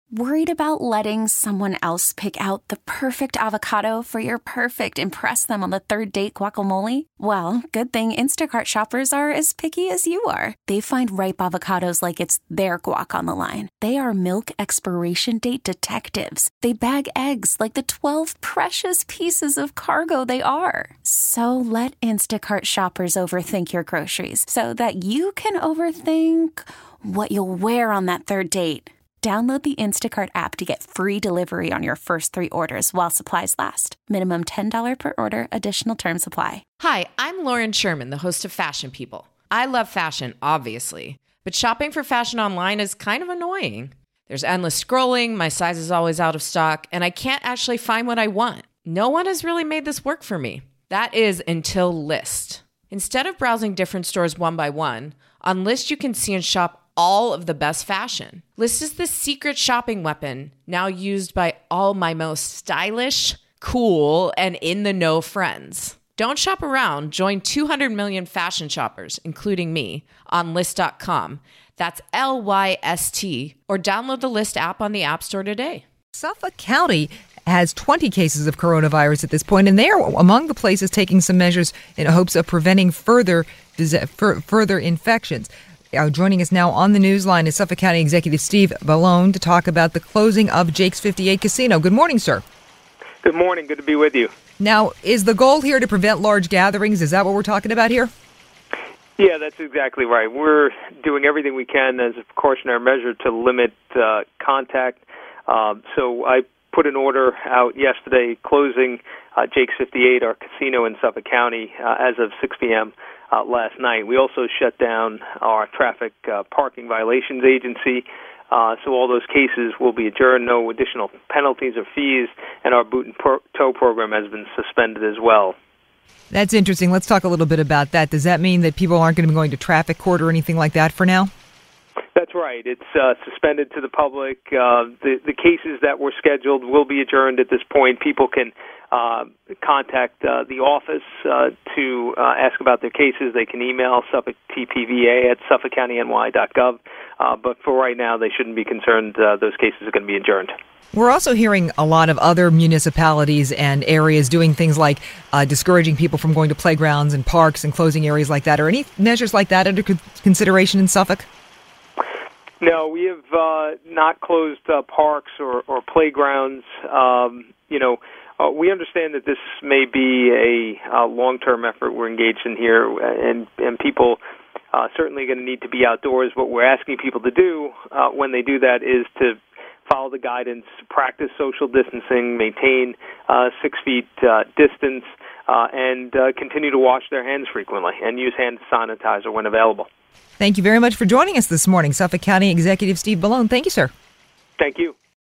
Worried about letting someone else pick out the perfect avocado for your perfect impress them on the third date guacamole? Well, good thing Instacart shoppers are as picky as you are. They find ripe avocados like it's their guac on the line. They are milk expiration date detectives. They bag eggs like the 12 precious pieces of cargo they are. So let Instacart shoppers overthink your groceries so that you can overthink what you'll wear on that third date. Download the Instacart app to get free delivery on your first 3 orders while supplies last. Minimum $10 per order. Additional terms apply. Hi, I'm Lauren Sherman, the host of Fashion People. I love fashion, obviously, but shopping for fashion online is kind of annoying. There's endless scrolling, my size is always out of stock, and I can't actually find what I want. No one has really made this work for me. That is until Lyst. Instead of browsing different stores one by one, on Lyst you can see and shop all of the best fashion. Lyst is the secret shopping weapon now used by all my most stylish, cool, and in-the-know friends. Don't shop around. Join 200 million fashion shoppers, including me, on Lyst.com. That's Lyst, or download the Lyst app on the App Store today. Suffolk County has 20 cases of coronavirus at this point, and they are among the places taking some measures in hopes of preventing further infections. Joining us now on the Newsline is Suffolk County Executive Steve Bellone to talk about the closing of Jake's 58 Casino. Good morning, sir. Good morning. Good to be with you. Now, is the goal here to prevent large gatherings? Is that what we're talking about here? Yeah, that's exactly right. We're doing everything we can as a precautionary measure to limit contact. So I put an order out yesterday closing Jake's 58, our casino in Suffolk County, as of 6 p.m. Last night. We also shut down our traffic parking violations agency, so all those cases will be adjourned, no additional penalties or fees, and our boot and tow program has been suspended as well. That's interesting. Let's talk a little bit about that. Does that mean that people aren't going to be going to traffic court or anything like that for now? That's right. It's suspended to the public. The cases that were scheduled will be adjourned at this point. People can contact the office to ask about their cases. They can email Suffolk TPVA at suffolkcountiny.gov. But for right now, they shouldn't be concerned. Those cases are going to be adjourned. We're also hearing a lot of other municipalities and areas doing things like discouraging people from going to playgrounds and parks and closing areas like that. Are any measures like that under consideration in Suffolk? No, we have not closed parks or playgrounds. We understand that this may be a long-term effort we're engaged in here, and people certainly going to need to be outdoors. What we're asking people to do when they do that is to follow the guidance, practice social distancing, maintain 6 feet distance, and continue to wash their hands frequently and use hand sanitizer when available. Thank you very much for joining us this morning. Suffolk County Executive Steve Bellone. Thank you, sir. Thank you.